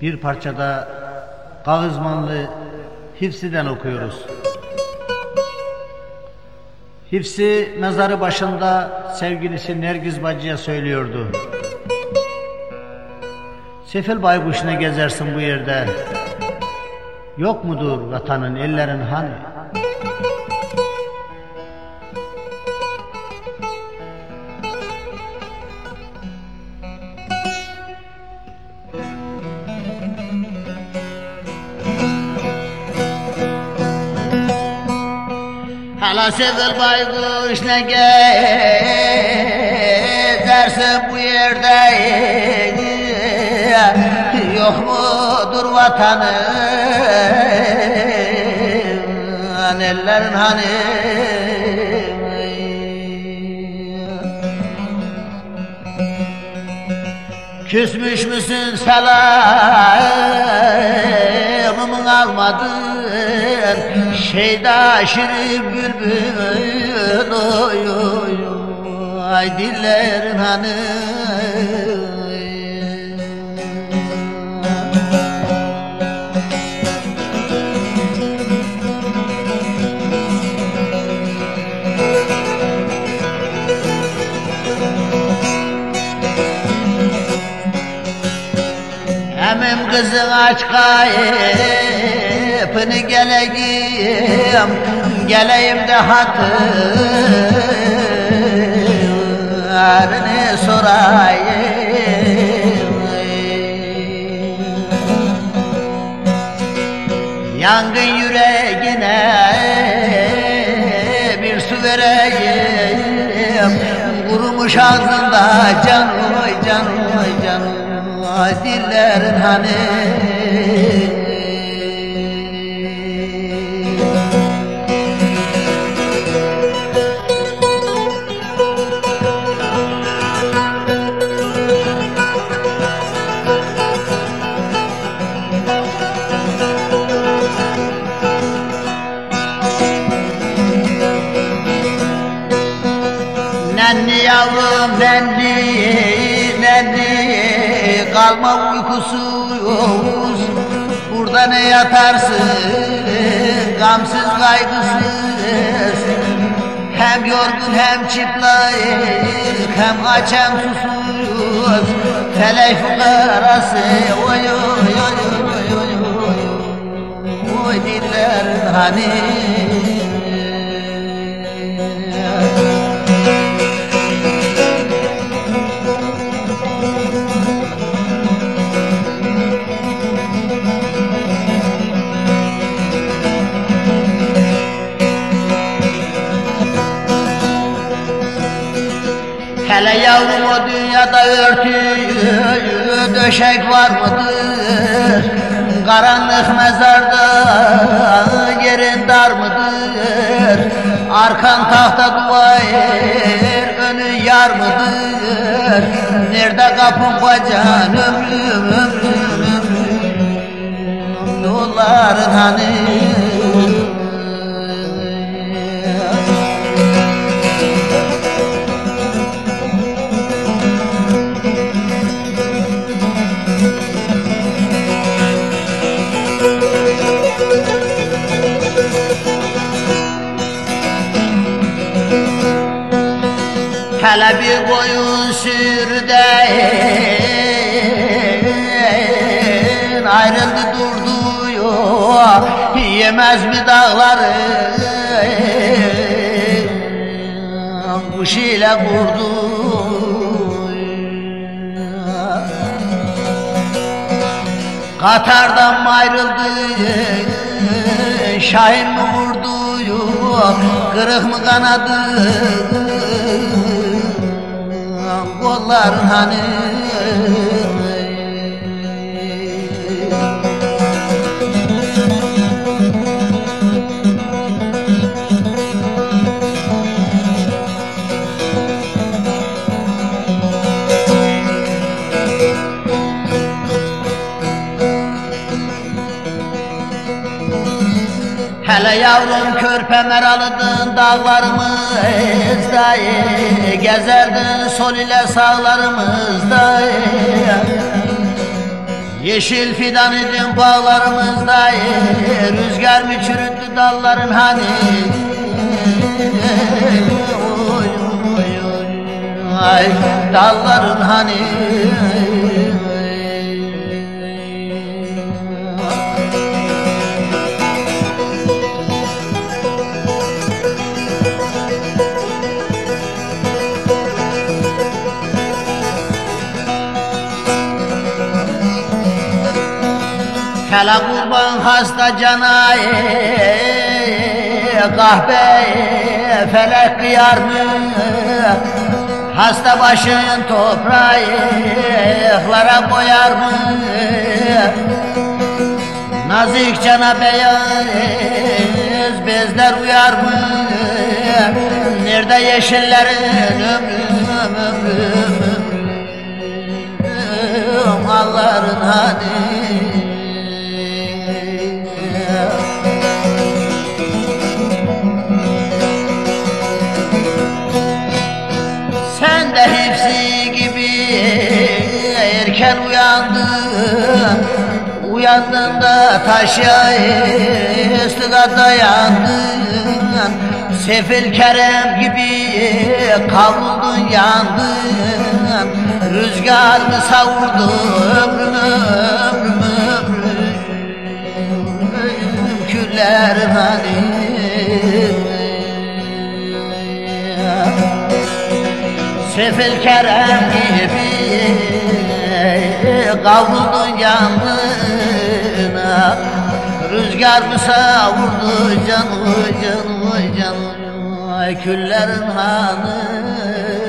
Bir parçada Kağızmanlı Hifsi'den okuyoruz. Hifsi mezarı başında sevgilisi Nergiz bacıya söylüyordu. Sefil baykuş ne gezersin bu yerde? Yok mudur vatanın ellerin hani? Hala sefil baykuş ne gezersin bu yerde? Yok mudur vatanın ellerin hani? Küsmüş müsün selamımı almadın? Şeyda şirin bülbül oy oy ay dillerin hani? Emim kızın aç kapını geleyim de hatırını sorayım. Yangın yüreğine bir su vereyim, kurumuş ağzında can oy can oy can oy dillerin hani? Nenni yavrum nenni kalma uykusuz, burada ne yatarsın gamsız kaygısız. Hem yorgun hem çıplak hem aç hem susuz, felek fukarası oy oy oy oy oy oy dillerin hani? Hele yavrum o dünyada örtü döşek var mıdır? Karanlık mezarda yerin dar mıdır? Arkan tahta duvar, önü yar mıdır? Nerede kapın bacağın ömrüm ömrüm ömrüm doların hani? Hele bir koyun sürüden ayrıldı durdu yok, yemez mi dağları kuş ile kurdu? Katardan mı ayrıldı şahin mi vurdu yok, kırık mı kanadı kolların hani? Hele yavrum körpe meralıdın dağlarımızda, gezerdin sol ile sağlarımızda. Yeşil fidan idin bağlarımızda, rüzgar mı çürüttü dalların hani? Oy, oy, oy, ay, dalların hani? Hele kurban hasta cana, kahve felek kıyar mı? Hasta başın topraklara koyar mı? Nazik cana beyaz bezler uyar mı? Nerede yeşillerin ömrüm malların hani? Sen de hepsi gibi erken uyandın, uyandığında taşa üstüne dayandın. Sefil Kerem gibi kavruldun yandın, rüzgar mı savurdu ömrümü küllerin hani? Sefil Kerem gibi kavruldun yandına, rüzgar mı savurdu canı küllerin hanı?